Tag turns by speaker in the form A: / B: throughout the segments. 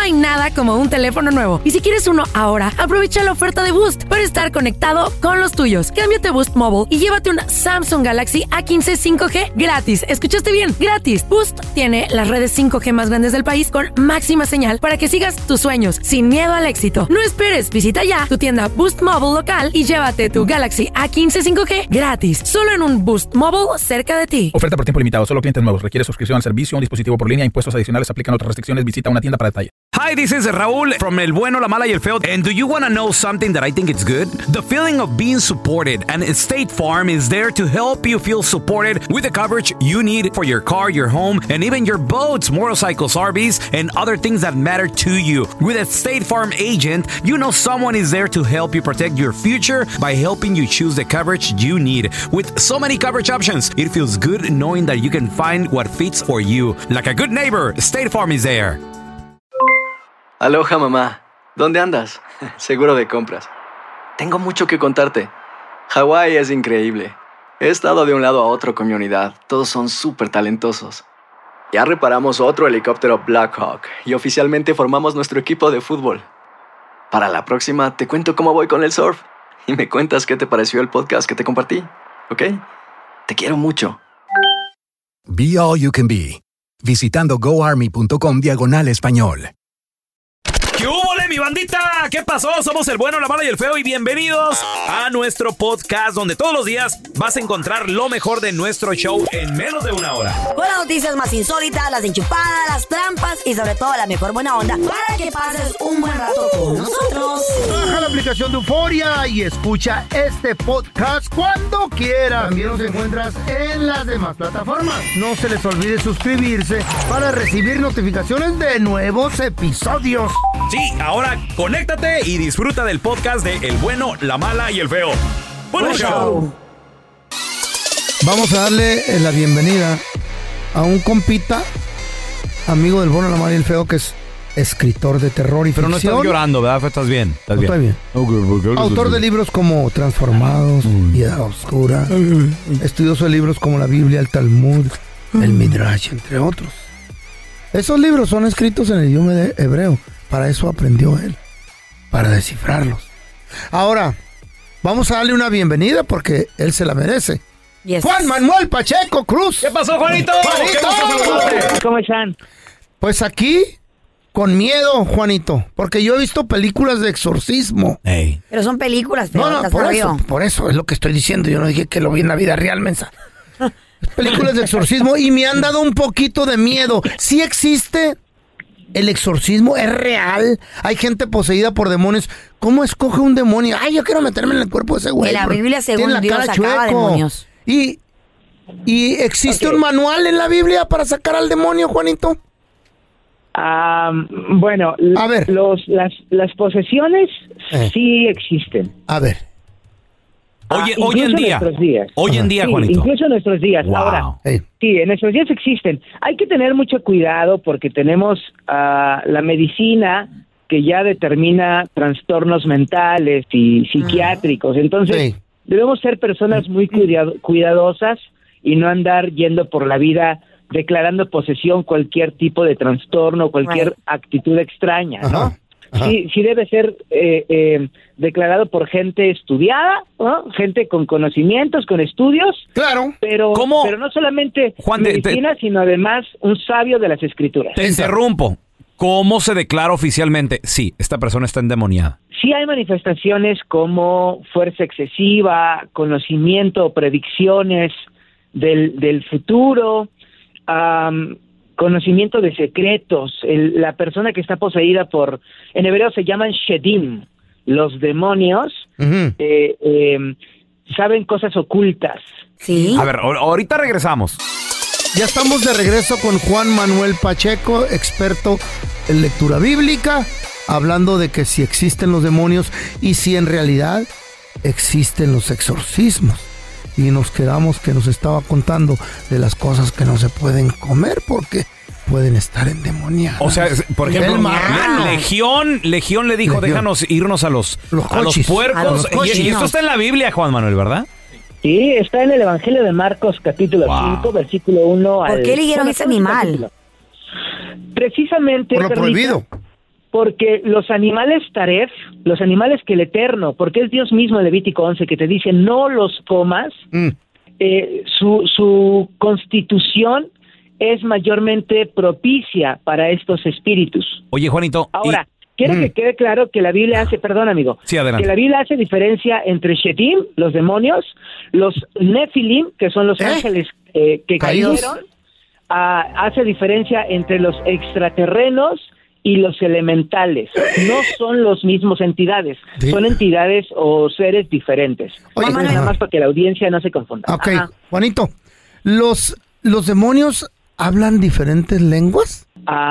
A: hay nada como un teléfono nuevo. Y si quieres uno ahora, aprovecha la oferta de Boost para estar conectado con los tuyos. Cámbiate a Boost Mobile y llévate un Samsung Galaxy A15 5G gratis. ¿Escuchaste bien? Gratis. Boost tiene las redes 5G más grandes del país con máxima señal para que sigas tus sueños sin miedo al éxito. No esperes, visita ya tu tienda Boost Mobile local y llévate tu Galaxy A15 5G gratis. Solo en un Boost Mobile cerca de ti.
B: Oferta por tiempo limitado, solo clientes nuevos. Requiere suscripción al servicio, un dispositivo por línea, impuestos adicionales, aplican otras restricciones. Visita una tienda para detalle.
C: Hi, this is Raúl from El Bueno, La Mala y El Feo. And do you want to know something that I think it's good? The feeling of being supported. And State Farm is there to help you feel supported with the coverage you need for your car, your home, and even your boats, motorcycles, RVs, and other things that matter to you. With a State Farm agent, you know someone is there to help you protect your future by helping you choose the coverage you need. With so many coverage options, it feels good knowing that you can find what fits for you. Like a good neighbor, State Farm is there.
D: Aloha, mamá. ¿Dónde andas? Seguro de compras. Tengo mucho que contarte. Hawái es increíble. He estado de un lado a otro con mi unidad. Todos son súper talentosos. Ya reparamos otro helicóptero Blackhawk y oficialmente formamos nuestro equipo de fútbol. Para la próxima te cuento cómo voy con el surf y me cuentas qué te pareció el podcast que te compartí, ¿ok? Te quiero mucho.
E: Be All You Can Be. Visitando goarmy.com/español.
C: ¿Qué hubo, mi bandita? ¿Qué pasó? Somos El Bueno, La Mala y El Feo y bienvenidos a nuestro podcast donde todos los días vas a encontrar lo mejor de nuestro show en menos de una hora.
F: Con las noticias más insólitas, las enchupadas, las trampas y sobre todo la mejor buena onda para que pases un buen rato con nosotros.
G: Baja la aplicación de Euforia y escucha este podcast cuando quieras. También nos encuentras en las demás plataformas. No se les olvide suscribirse para recibir notificaciones de nuevos episodios.
C: Sí, ahora conéctate y disfruta del podcast de El Bueno, La Mala y El Feo. ¡Buen show!
G: Vamos a darle la bienvenida a un compita, amigo del Bueno, La Mala y El Feo, que es escritor de terror y
C: Pero
G: ficción.
C: no estás llorando, ¿verdad? Estás bien.
G: Estoy bien. Autor de libros como Transformados, Piedad Oscura, estudioso de libros como la Biblia, el Talmud, el Midrash, entre otros. Esos libros son escritos en el idioma de hebreo. Para eso aprendió él, para descifrarlos. Ahora, vamos a darle una bienvenida porque él se la merece.
F: Yes.
G: Juan Manuel Pacheco Cruz.
C: ¿Qué pasó, Juanito?
H: ¿Cómo están?
G: Pues aquí, con miedo, Juanito, porque yo he visto películas de exorcismo.
C: Hey.
F: Pero son películas, Feo.
G: No, por eso es lo que estoy diciendo. Yo no dije que lo vi en la vida real, mensa. Películas de exorcismo y me han dado un poquito de miedo. ¿Sí existe el exorcismo? ¿Es real? Hay gente poseída por demonios. ¿Cómo escoge un demonio? Ay, yo quiero meterme en el cuerpo de ese güey.
F: En la Biblia, según Dios, sacaba demonios.
G: ¿Y existe un manual en la Biblia para sacar al demonio, Juanito?
H: Bueno,
G: a ver.
H: las posesiones sí existen.
G: A ver.
C: Hoy en día, Juanito.
H: Incluso en nuestros días.
C: Wow.
H: Ahora, sí, en nuestros días existen. Hay que tener mucho cuidado porque tenemos la medicina que ya determina trastornos mentales y psiquiátricos. Entonces, debemos ser personas muy cuidadosas y no andar yendo por la vida declarando posesión cualquier tipo de trastorno, cualquier actitud extraña, ¿no? Sí debe ser declarado por gente estudiada, ¿no? Gente con conocimientos, con estudios.
G: Claro.
H: Pero no solamente
C: Juan,
H: medicina, sino además un sabio de las escrituras.
C: Te interrumpo. ¿Cómo se declara oficialmente? Sí, esta persona está endemoniada.
H: Sí hay manifestaciones como fuerza excesiva, conocimiento o predicciones del futuro, conocimiento de secretos. La persona que está poseída en hebreo se llaman shedim, los demonios, saben cosas ocultas.
F: Sí.
C: A ver, ahorita regresamos.
G: Ya estamos de regreso con Juan Manuel Pacheco, experto en lectura bíblica, hablando de que si existen los demonios y si en realidad existen los exorcismos. Y nos quedamos que nos estaba contando de las cosas que no se pueden comer porque pueden estar endemoniadas.
C: O sea, por ejemplo, Legión le dijo, déjanos irnos a los puercos. Y esto está en la Biblia, Juan Manuel, ¿verdad?
H: Sí, está en el Evangelio de Marcos, capítulo 5, versículo 1 al...
F: ¿Por qué eligieron ese animal?
H: Precisamente...
G: Por lo prohibido.
H: porque los animales taref, los animales que el Eterno, porque es Dios mismo en Levítico 11 que te dice no los comas, su constitución es mayormente propicia para estos espíritus.
C: Oye, Juanito.
H: Ahora, quiero que quede claro que la Biblia hace, perdón, amigo,
C: sí, adelante,
H: que la Biblia hace diferencia entre Shedim, los demonios, los Nefilim, que son los ángeles que cayeron, hace diferencia entre los extraterrenos y los elementales. No son los mismos entidades, son entidades o seres diferentes.
G: Oye,
H: nada más para que la audiencia no se confunda.
G: Ok, Juanito, ¿los demonios hablan diferentes lenguas?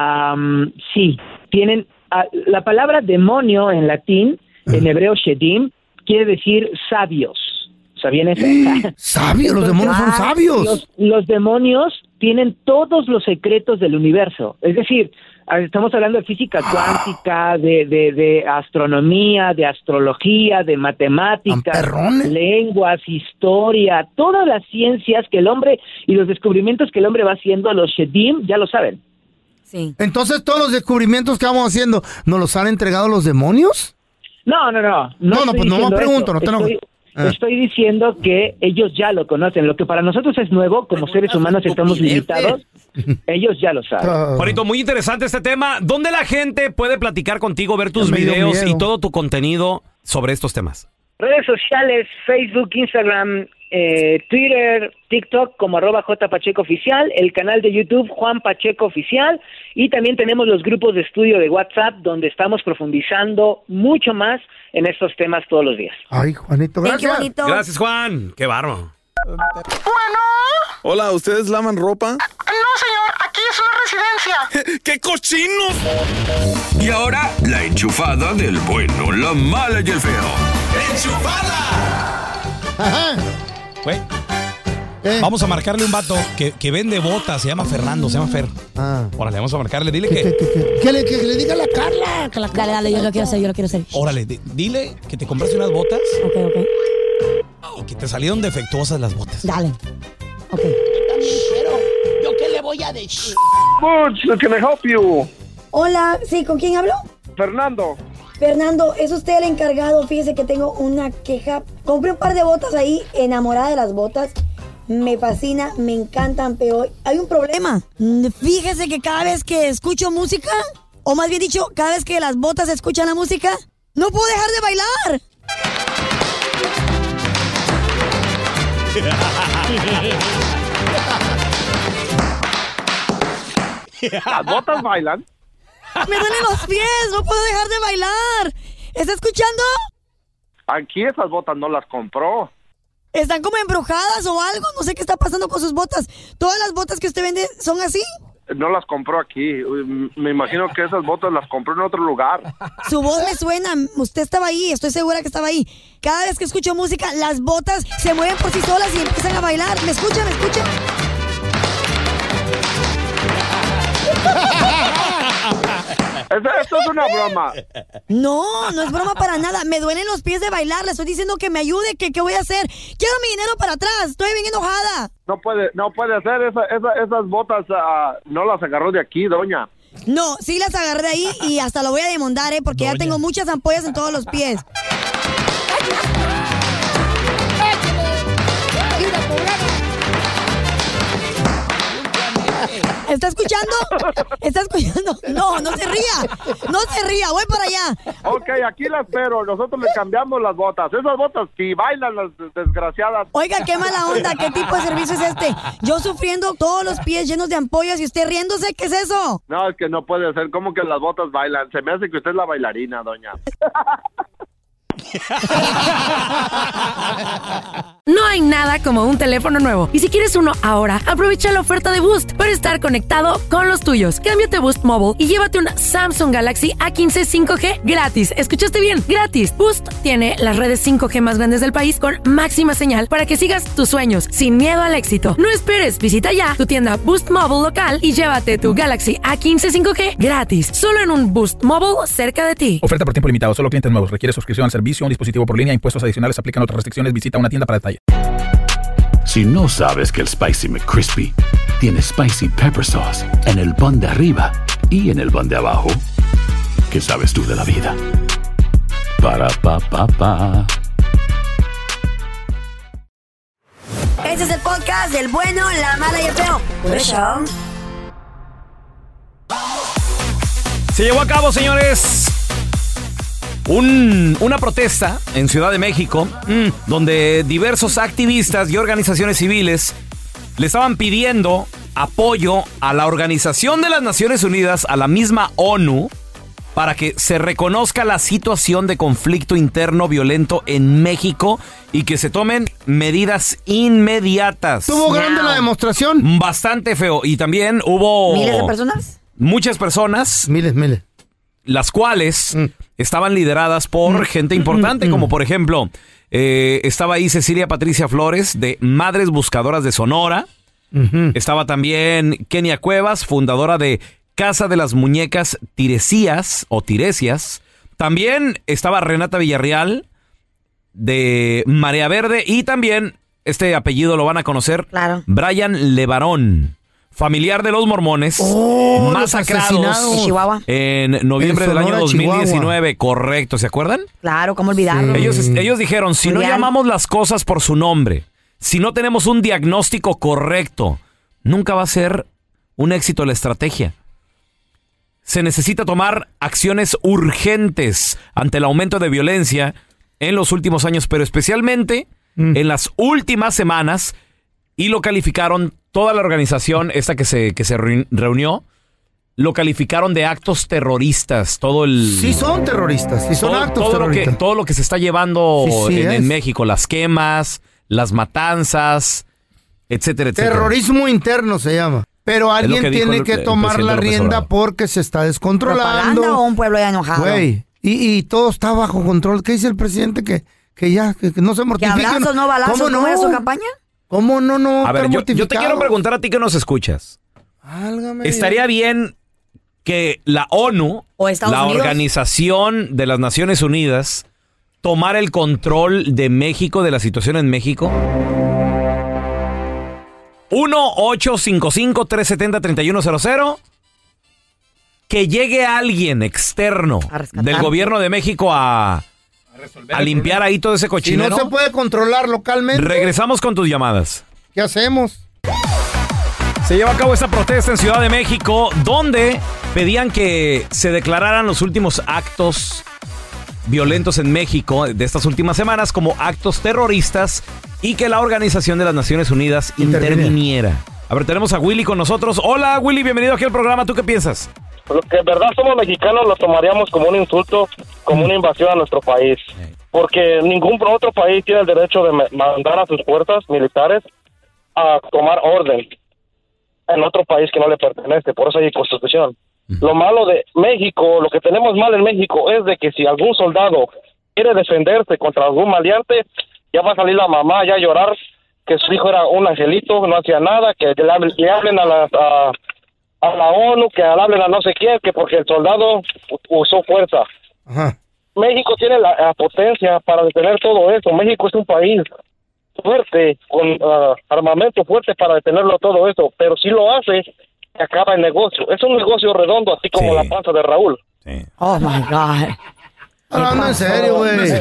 H: Sí, tienen la palabra demonio en latín, en hebreo shedim, quiere decir sabios. ¿Sabían eso?
G: ¿Sabios? Los demonios son sabios.
H: Los demonios tienen todos los secretos del universo. Es decir, estamos hablando de física cuántica, de astronomía, de astrología, de matemáticas, lenguas, historia, todas las ciencias que el hombre y los descubrimientos que el hombre va haciendo, los shedim ya lo saben.
A: Sí.
G: Entonces, todos los descubrimientos que vamos haciendo, ¿nos los han entregado los demonios?
H: No,
G: pues no me pregunto, no te enojes.
H: Estoy diciendo que ellos ya lo conocen. Lo que para nosotros es nuevo, como seres humanos estamos limitados, ellos ya lo saben.
C: Juanito, muy interesante este tema. ¿Dónde la gente puede platicar contigo, ver tus videos y todo tu contenido sobre estos temas?
H: Redes sociales, Facebook, Instagram, Twitter, TikTok como @JPachecoOficial, el canal de YouTube Juan Pacheco Oficial, y también tenemos los grupos de estudio de WhatsApp donde estamos profundizando mucho más en estos temas todos los días.
G: Ay, Juanito, gracias.
C: Gracias, Juan. Qué bárbaro.
I: Bueno.
J: Hola, ¿ustedes lavan ropa?
I: No, señor, aquí es una residencia.
J: ¡Qué cochinos!
K: Y ahora, la enchufada del bueno, la mala y el feo.
J: ¡Enchufada!
L: Ajá. Güey, vamos a marcarle un vato que vende botas, se llama Fernando, se llama Fer. Órale, vamos a marcarle, dile
G: que le diga a la Carla.
F: Dale, yo lo quiero hacer,
L: Órale, dile que te compraste unas botas.
F: Ok.
L: Y que te salieron defectuosas las botas.
F: Dale. Ok.
I: Pero, ¿yo qué le voy a decir?
M: Butch, can I help you?
N: Hola, sí, ¿con quién hablo?
M: Fernando,
N: ¿es usted el encargado? Fíjese que tengo una queja. Compré un par de botas ahí, enamorada de las botas. Me fascina, me encantan, pero hay un problema.
F: Fíjese que cada vez que escucho música, o más bien dicho, cada vez que las botas escuchan la música, no puedo dejar de bailar.
M: ¿las botas bailan?
F: Me duelen los pies, no puedo dejar de bailar. ¿Está escuchando?
M: Aquí esas botas no las compró.
F: ¿Están como embrujadas o algo? No sé qué está pasando con sus botas. ¿Todas las botas que usted vende son así?
M: No las compró aquí. Me imagino que esas botas las compró en otro lugar.
F: Su voz me suena. Usted estaba ahí, estoy segura que estaba ahí. Cada vez que escucho música, las botas se mueven por sí solas y empiezan a bailar. ¿Me escucha?
M: Esto es una broma.
F: No es broma para nada. Me duelen los pies de bailar. Le estoy diciendo que me ayude. ¿Qué voy a hacer? Quiero mi dinero para atrás. Estoy bien enojada.
M: No puede ser. Esas botas no las agarró de aquí, doña.
F: No, sí las agarré de ahí y hasta lo voy a demandar, porque ya tengo muchas ampollas en todos los pies. ¿Está escuchando? No se ría, voy para allá.
M: Ok, aquí la espero, nosotros le cambiamos las botas. Esas botas, si bailan las desgraciadas.
F: Oiga, qué mala onda, ¿qué tipo de servicio es este? Yo sufriendo todos los pies llenos de ampollas y usted riéndose, ¿qué es eso?
M: No, es que no puede ser, ¿cómo que las botas bailan? Se me hace que usted es la bailarina, doña.
A: No hay nada como un teléfono nuevo. Y si quieres uno ahora, aprovecha la oferta de Boost para estar conectado con los tuyos. Cámbiate a Boost Mobile y llévate un Samsung Galaxy A15 5G gratis. ¿Escuchaste bien? Gratis. Boost tiene las redes 5G más grandes del país con máxima señal para que sigas tus sueños sin miedo al éxito. No esperes, visita ya tu tienda Boost Mobile local y llévate tu Galaxy A15 5G gratis. Solo en un Boost Mobile cerca de ti.
B: Oferta por tiempo limitado, solo clientes nuevos. Requiere suscripción al servicio, un dispositivo por línea, impuestos adicionales, aplican otras restricciones. Visita una tienda para detalle.
K: Si no sabes que el Spicy McCrispy tiene Spicy Pepper Sauce en el pan de arriba y en el pan de abajo, ¿Qué sabes tú de la vida? Para, pa, pa, pa.
F: Este es el podcast del bueno, la mala y el feo. Por eso.
C: Se llevó a cabo, señores, una protesta en Ciudad de México, donde diversos activistas y organizaciones civiles le estaban pidiendo apoyo a la Organización de las Naciones Unidas, a la misma ONU, para que se reconozca la situación de conflicto interno violento en México y que se tomen medidas inmediatas.
G: ¿Estuvo grande la demostración?
C: Bastante feo. Y también hubo...
F: ¿Miles de personas?
C: Muchas personas.
G: Miles.
C: Las cuales estaban lideradas por gente importante, como por ejemplo, estaba ahí Cecilia Patricia Flores, de Madres Buscadoras de Sonora. Estaba también Kenia Cuevas, fundadora de Casa de las Muñecas Tiresias. También estaba Renata Villarreal, de Marea Verde. Y también, este apellido lo van a conocer,
F: claro,
C: Brian Levarón, familiar de los mormones masacrados en noviembre del año 2019. Chihuahua. Correcto, ¿se acuerdan?
F: Claro, ¿cómo olvidarlo?
C: Ellos dijeron, si no llamamos las cosas por su nombre, si no tenemos un diagnóstico correcto, nunca va a ser un éxito la estrategia. Se necesita tomar acciones urgentes ante el aumento de violencia en los últimos años, pero especialmente en las últimas semanas, y lo calificaron, toda la organización esta que se reunió, lo calificaron de actos terroristas.
G: Sí son terroristas, sí son actos terroristas.
C: Todo lo que se está llevando en México, las quemas, las matanzas, etcétera, etcétera.
G: Terrorismo interno se llama. Pero alguien tiene que tomar la rienda porque se está descontrolando.
F: ¿Propaganda o un pueblo ya enojado?
G: Güey, y todo está bajo control. ¿Qué dice el presidente? Que no se mortifiquen.
F: ¿Que abrazos, no balazos? ¿Cómo era su campaña?
G: ¿Cómo no?
C: A ver, yo te quiero preguntar a ti que nos escuchas. ¿Estaría bien que la ONU, la Organización de las Naciones Unidas, tomara el control de México, de la situación en México? 1-855-370-3100. Que llegue alguien externo del gobierno de México a limpiar ahí todo ese cochinero.
G: Si no se puede controlar localmente.
C: Regresamos con tus llamadas.
G: ¿Qué hacemos?
C: Se lleva a cabo esta protesta en Ciudad de México, donde pedían que se declararan los últimos actos violentos en México de estas últimas semanas como actos terroristas y que la Organización de las Naciones Unidas interviniera. A ver, tenemos a Willy con nosotros. Hola, Willy, bienvenido aquí al programa. ¿Tú qué piensas?
O: Los que en verdad somos mexicanos lo tomaríamos como un insulto, como una invasión a nuestro país. Porque ningún otro país tiene el derecho de mandar a sus fuerzas militares a tomar orden en otro país que no le pertenece. Por eso hay constitución. Lo malo de México, lo que tenemos mal en México es de que si algún soldado quiere defenderse contra algún maleante, ya va a salir la mamá ya a llorar que su hijo era un angelito, no hacía nada, que le hablen a la ONU, que le hablen a no sé quién, que porque el soldado usó fuerza.
G: Ajá.
O: México tiene la potencia para detener todo eso. México es un país fuerte, con armamento fuerte para detenerlo todo eso, pero si lo hace, acaba el negocio. Es un negocio redondo, así como la panza de Raúl.
C: Sí.
F: Oh, my God.
G: No, en serio, güey.
F: Muy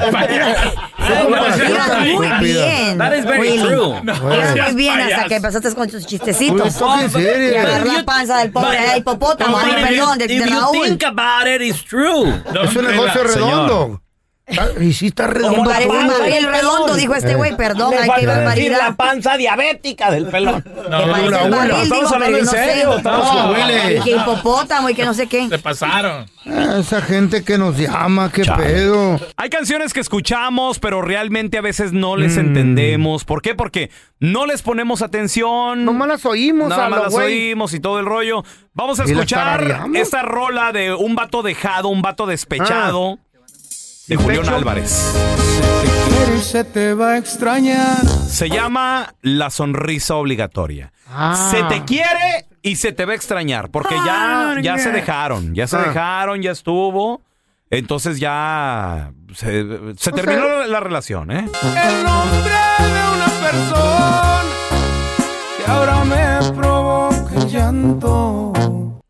F: bien.
C: That is very true.
F: Muy bien hasta que empezaste con tus chistecitos.
G: ¿En serio?
F: Y agarrar la panza del pobre hipopótamo. Perdón, de Raúl.
C: If you think about it, it's true.
G: Es un negocio redondo. Y sí está redondo.
F: Parece el redondo, dijo este güey. Perdón, hay que barbaridad.
C: La panza diabética del pelón.
F: Estamos hablando en serio. Y que hipopótamo y que no sé qué.
B: Se pasaron.
G: Esa gente que nos llama, qué pedo.
C: Hay canciones que escuchamos, pero realmente a veces no les entendemos. ¿Por qué? Porque no les ponemos atención.
G: Nomás las oímos.
C: Nada más las oímos y todo el rollo. Vamos a escuchar esta rola de un vato dejado, un vato despechado. De Julián Álvarez.
P: Se te va a extrañar.
C: Se llama La Sonrisa Obligatoria. Se te quiere y se te va a extrañar. Porque ya se dejaron. Ya estuvo. Entonces ya se terminó la relación, ¿eh?
P: El nombre de una persona que ahora me provoca el llanto.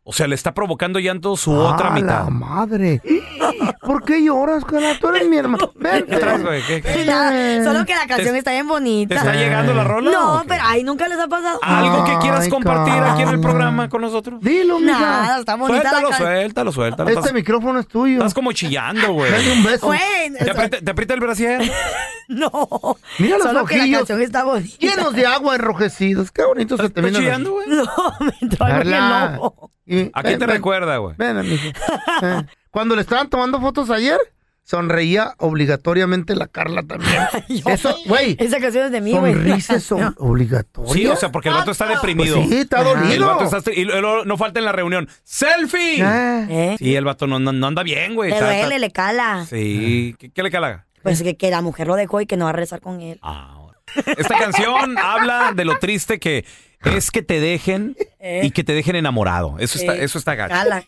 C: O sea, le está provocando llanto su otra mitad.
G: ¡La madre! ¿Por qué lloras, cara? Tú eres mi hermano. Vente.
F: Solo que la canción está bien bonita.
C: ¿Te está llegando la rola?
F: No, pero ay, nunca les ha pasado.
C: ¿Algo que quieras compartir aquí en el programa con nosotros?
G: Dilo, mija.
F: Nada, está bonita la canción.
C: Suéltalo.
G: Este micrófono es tuyo.
C: Estás como chillando, güey.
G: Dale un beso.
C: ¿Te aprieta el brasier?
F: No.
G: Mira los
F: Solo
G: ojillos.
F: que la canción está bonita.
G: Llenos de agua enrojecidos. Qué bonito se te viene.
C: ¿Estás chillando, güey?
F: No, me entró algo en el ojo.
C: ¿A qué te recuerda, güey?
G: Ven, mijo. Cuando le estaban tomando fotos ayer, sonreía obligatoriamente la Carla también. Eso, güey.
F: Esa canción es de mí, güey.
G: Sonrisas obligatorias.
C: Sí, o sea, porque el vato está deprimido.
G: Pues sí, está dolido.
C: El vato está, y luego no falta en la reunión. ¡Selfie! Sí, el vato no anda bien, güey.
F: Le duele, le cala.
C: Sí. ¿Qué le cala?
F: Pues que la mujer lo dejó y que no va a rezar con él.
C: Esta canción habla de lo triste que es que te dejen y que te dejen enamorado. Eso está gacho.
F: Cala.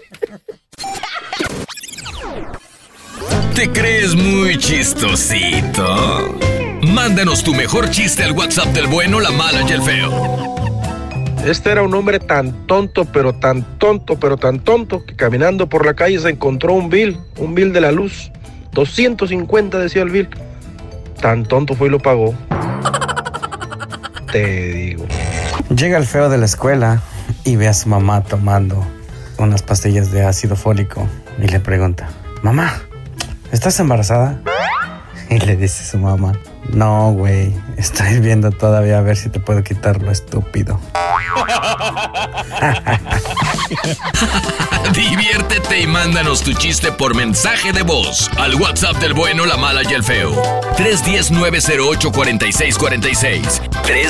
K: ¿Te crees muy chistosito? Mándanos tu mejor chiste al WhatsApp del bueno, la mala y el feo.
Q: Este era un hombre tan tonto, pero tan tonto, que caminando por la calle se encontró un bill de la luz. 250 decía el bill. Tan tonto fue y lo pagó. Te digo.
R: Llega el feo de la escuela y ve a su mamá tomando unas pastillas de ácido fólico y le pregunta: mamá, ¿estás embarazada? Y le dice su mamá: no, güey, estoy viendo todavía a ver si te puedo quitar lo estúpido.
K: Diviértete y mándanos tu chiste por mensaje de voz al WhatsApp del bueno, la mala y el feo. 310-908-4646.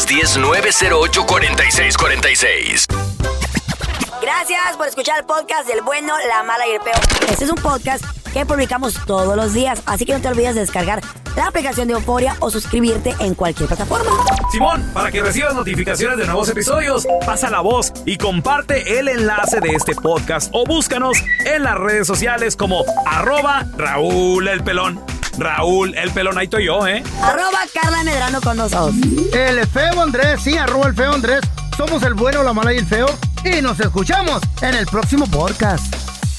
K: 310-908-4646.
F: Gracias por escuchar el podcast del bueno, la mala y el feo. Este es un podcast que publicamos todos los días, así que no te olvides de descargar la aplicación de Euforia o suscribirte en cualquier plataforma.
C: Simón, para que recibas notificaciones de nuevos episodios, pasa la voz y comparte el enlace de este podcast o búscanos en las redes sociales como @Raúl el Pelón. Raúl el Pelón, ahí estoy yo,
F: @Carla Medrano con nosotros.
G: El feo Andrés, sí, @el feo Andrés. Somos el bueno, la mala y el feo. Y nos escuchamos en el próximo podcast.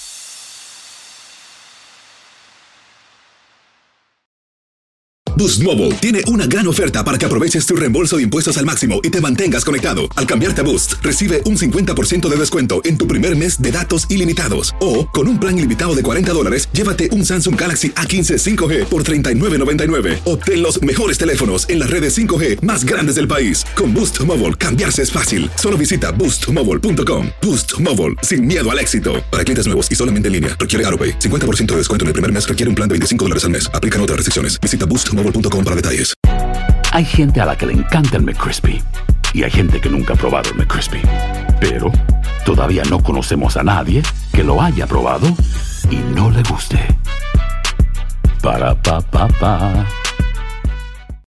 S: Boost Mobile tiene una gran oferta para que aproveches tu reembolso de impuestos al máximo y te mantengas conectado. Al cambiarte a Boost, recibe un 50% de descuento en tu primer mes de datos ilimitados. O, con un plan ilimitado de $40, llévate un Samsung Galaxy A15 5G por $39.99. Obtén los mejores teléfonos en las redes 5G más grandes del país. Con Boost Mobile, cambiarse es fácil. Solo visita boostmobile.com. Boost Mobile, sin miedo al éxito. Para clientes nuevos y solamente en línea, requiere AroPay. 50% de descuento en el primer mes requiere un plan de $25 al mes. Aplican otras restricciones. Visita boostmobile.com para detalles.
T: Hay gente a la que le encanta el McCrispy y hay gente que nunca ha probado el McCrispy. Pero todavía no conocemos a nadie que lo haya probado y no le guste. Para pa pa pa.